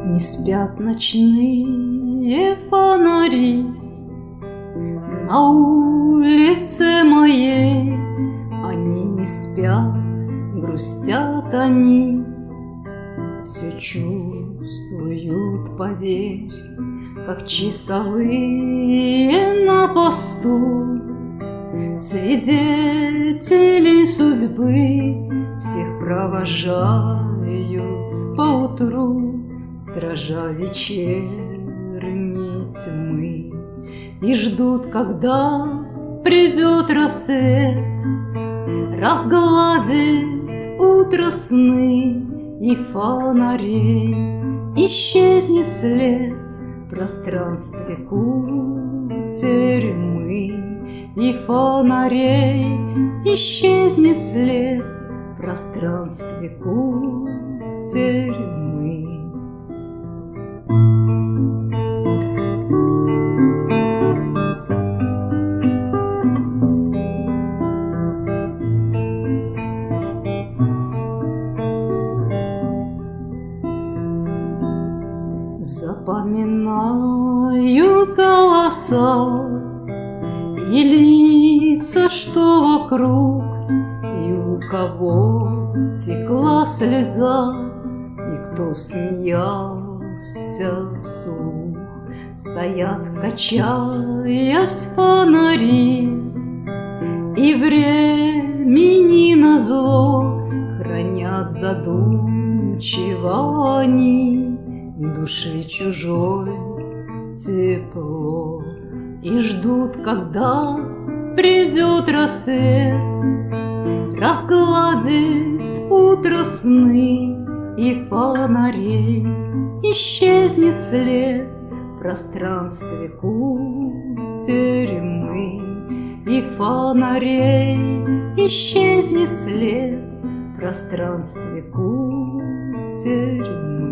Не спят ночные фонари на улице моей. Они не спят, грустят они, все чувствуют, поверь, как часовые на посту, свидетели судьбы, всех провожают поутру стража вечерней тьмы, и ждут, когда придет рассвет, разгладит утро сны и фонарей, исчезнет след в пространстве кутерьмы, и фонарей, исчезнет след в пространстве кутерьмы. Запоминаю голоса и лица, что вокруг, и у кого текла слеза, и кто смеялся вслух. Стоят, качаясь, фонари, и времени назло хранят задумчиво они души чужой тепло, и ждут, когда придет рассвет, разгладит утро сны и фонарей, исчезнет след в пространстве кутерьмы, и фонарей, исчезнет след в пространстве кутерьмы.